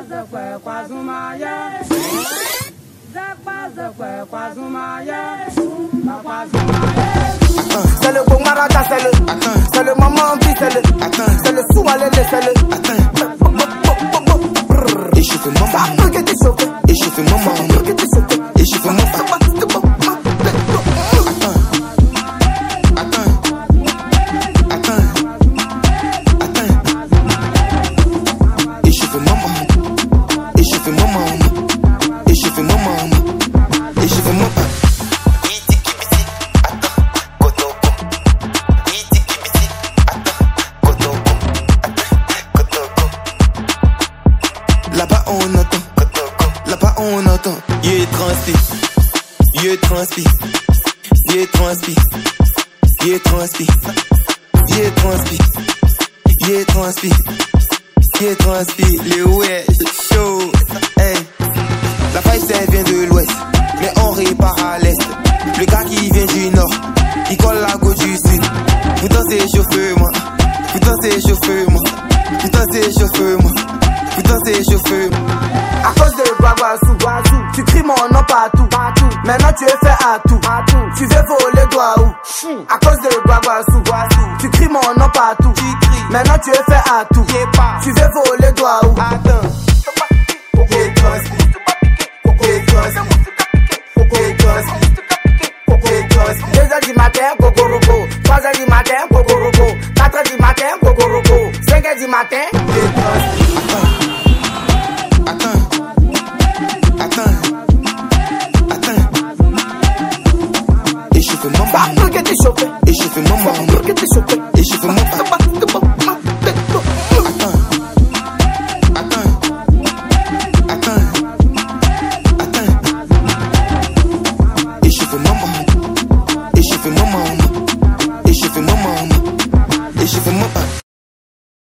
C'est le bon maraka, c'est le maman vie, c'est le sou à l'élé, c'est le. Et je fais maman. Et je fais maman. Et je fais maman. Là-bas on entend, yé transpi, yé transpi, yé transpi, yé transpi, yé transpi, yé transpi, yé transpi, les ouais, chaud, hey. La faille ça vient de l'ouest, mais on répare à l'est. Le gars qui vient du nord, il colle la gauche du sud. Putain c'est chauffeur-moi, putain c'est chauffeur-moi, putain c'est chauffeur-moi, putain c'est chauffeur-moi. À cause de Guaguazou, tu cries mon nom partout. Maintenant tu es fait à tout. Tu veux voler doigt où? À cause de Guaguazou, tu cries mon nom partout. Maintenant tu es fait à tout. Tu veux voler doigt où?